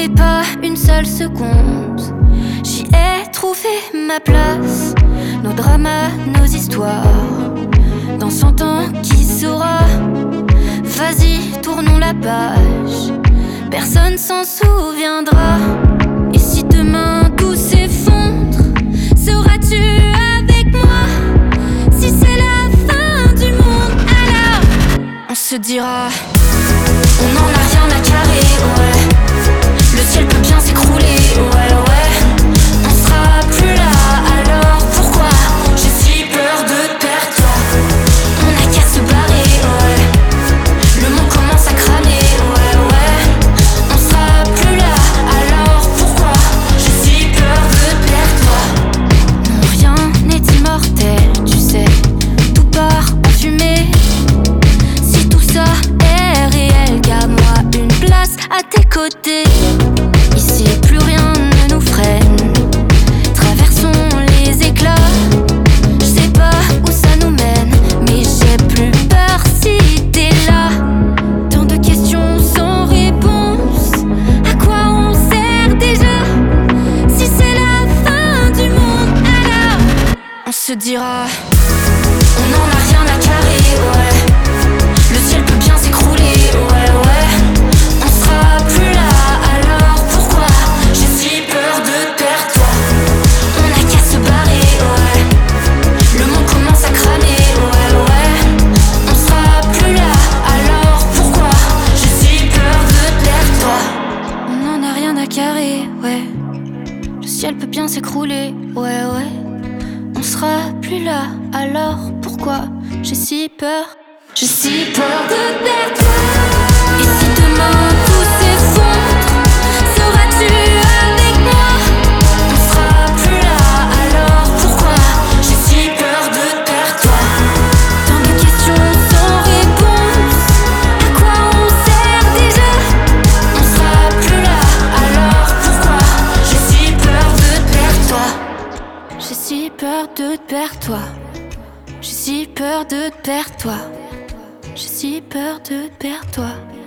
Et pas une seule seconde, j'y ai trouvé ma place. Nos dramas, nos histoires, dans 100 ans qui saura? Vas-y, tournons la page, personne s'en souviendra. Et si demain tout s'effondre, seras-tu avec moi? Si c'est la fin du monde, alors on se dira, on n'en a rien à carrer, ouais. Le ciel peut bien s'écrouler, ouais, ouais. On sera plus là, alors pourquoi j'ai si peur de te perdre, toi? On n'a qu'à se barrer, ouais. Le monde commence à cramer, ouais, ouais. On sera plus là, alors pourquoi j'ai si peur de te perdre, toi? Non, rien n'est immortel, tu sais, tout part en fumée. Si tout ça est réel, garde-moi une place à tes côtés. Ici plus rien ne nous freine, traversons les éclats. Je sais pas où ça nous mène, mais j'ai plus peur si t'es là. Tant de questions sans réponse, à quoi on sert déjà? Si c'est la fin du monde, alors on se dira, on n'en a rien à carrer, ouais. Le ciel peut bien s'écrouler, ouais, ouais. On sera plus là, alors pourquoi j'ai si peur de te perdre, toi? On n'a qu'à se barrer, ouais. Le monde commence à cramer, ouais, ouais. On sera plus là, alors pourquoi j'ai si peur de te perdre, toi? On n'en a rien à carrer, ouais. Le ciel peut bien s'écrouler, ouais, ouais. On sera plus là, alors pourquoi j'ai si peur? J'ai si peur de te perdre, toi. Et si demain tout s'effondre, seras-tu avec moi? On sera plus là, alors pourquoi j'ai si peur de te perdre, toi? Tant de questions sans réponse, à quoi on sert déjà? On sera plus là, alors pourquoi j'ai si peur de te perdre, toi? J'ai si peur de te perdre, toi. J'ai si peur de te perdre, toi. J'ai si peur de te perdre, toi.